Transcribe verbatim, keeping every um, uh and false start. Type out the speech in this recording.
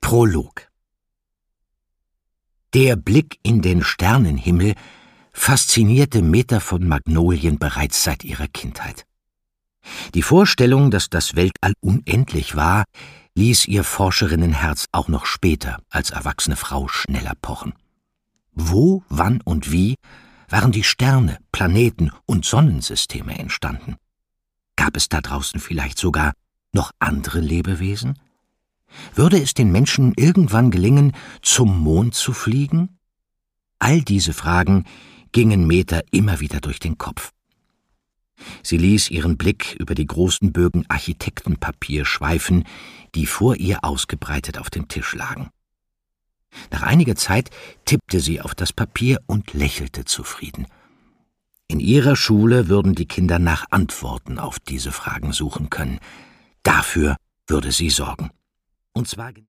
Prolog. Der Blick in den Sternenhimmel faszinierte Meta von Magnolien bereits seit ihrer Kindheit. Die Vorstellung, dass das Weltall unendlich war, ließ ihr Forscherinnenherz auch noch später als erwachsene Frau schneller pochen. Wo, wann und wie waren die Sterne, Planeten und Sonnensysteme entstanden? Gab es da draußen vielleicht sogar noch andere Lebewesen? Würde es den Menschen irgendwann gelingen, zum Mond zu fliegen? All diese Fragen gingen Meta immer wieder durch den Kopf. Sie ließ ihren Blick über die großen Bögen Architektenpapier schweifen, die vor ihr ausgebreitet auf dem Tisch lagen. Nach einiger Zeit tippte sie auf das Papier und lächelte zufrieden. In ihrer Schule würden die Kinder nach Antworten auf diese Fragen suchen können. Dafür würde sie sorgen. Und zwar